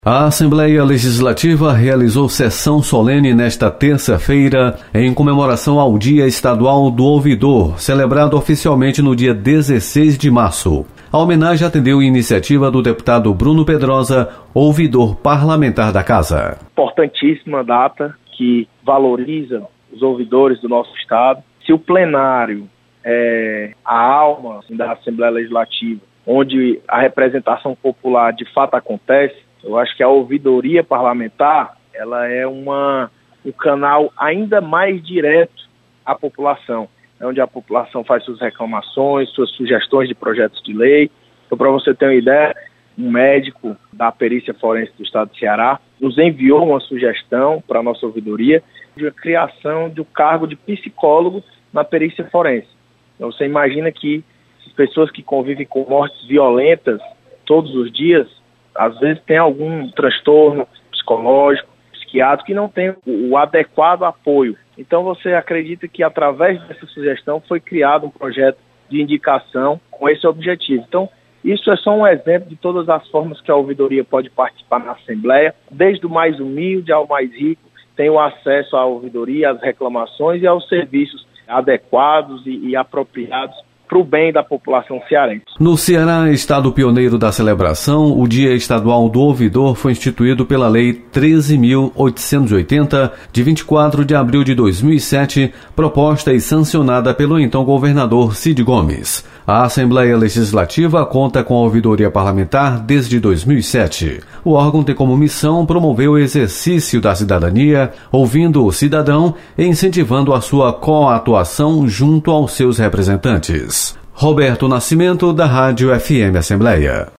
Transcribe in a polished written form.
A Assembleia Legislativa realizou sessão solene nesta terça-feira em comemoração ao Dia Estadual do Ouvidor, celebrado oficialmente no dia 16 de março. A homenagem atendeu iniciativa do deputado Bruno Pedrosa, ouvidor parlamentar da Casa. Importantíssima data que valoriza os ouvidores do nosso Estado. Se o plenário é a alma da Assembleia Legislativa, onde a representação popular de fato acontece, eu acho que a ouvidoria parlamentar ela é um canal ainda mais direto à população, onde a população faz suas reclamações, suas sugestões de projetos de lei. Então, para você ter uma ideia, um médico da perícia forense do Estado de Ceará nos enviou uma sugestão para a nossa ouvidoria de a criação do cargo de psicólogo na perícia forense. Então, você imagina que as pessoas que convivem com mortes violentas todos os dias, às vezes tem algum transtorno psicológico, psiquiátrico, que não tem o adequado apoio. Então você acredita que através dessa sugestão foi criado um projeto de indicação com esse objetivo. Então isso é só um exemplo de todas as formas que a ouvidoria pode participar na Assembleia, desde o mais humilde ao mais rico, tem o acesso à ouvidoria, às reclamações e aos serviços adequados e apropriados para o bem da população cearense. No Ceará, estado pioneiro da celebração, o Dia Estadual do Ouvidor foi instituído pela Lei 13.880, de 24 de abril de 2007, proposta e sancionada pelo então governador Cid Gomes. A Assembleia Legislativa conta com a ouvidoria parlamentar desde 2007. O órgão tem como missão promover o exercício da cidadania, ouvindo o cidadão e incentivando a sua coatuação junto aos seus representantes. Roberto Nascimento, da Rádio FM Assembleia.